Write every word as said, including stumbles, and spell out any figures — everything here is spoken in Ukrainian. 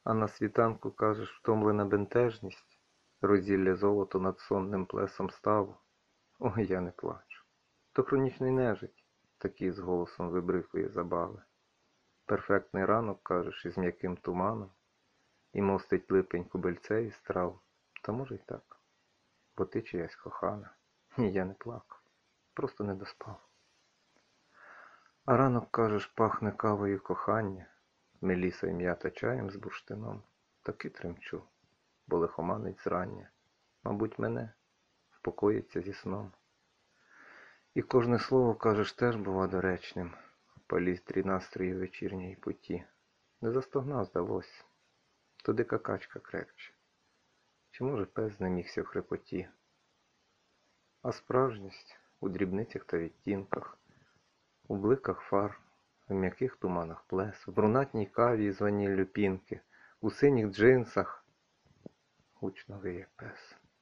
А на світанку, кажеш, втомлена бентежність, розділля золото над сонним плесом ставу. Ой, я не плачу. То хронічний нежить, такий з голосом вибрикує забави. Перфектний ранок, кажеш, із м'яким туманом, і мостить липень кубельце із трав. Та може й так, бо ти чиясь кохана. Ні, я не плакав, просто не доспав. А ранок, кажеш, пахне кавою кохання, меліса й м'ята чаєм з бурштином. Таки тремчу, бо лихоманить зрання, мабуть, мене впокоїться зі сном. І кожне слово, кажеш, теж бува доречним, в палістрі настрою вечірньої путі. Не застогнав, здалось, то дика качка крекче, чи, може, пес знемігся в хрипоті. А справжність у дрібницях та відтінках, у бликах фар, в м'яких туманах плес, в брунатній каві з ваніллю пінки, у синіх джинсах гучно виє пес.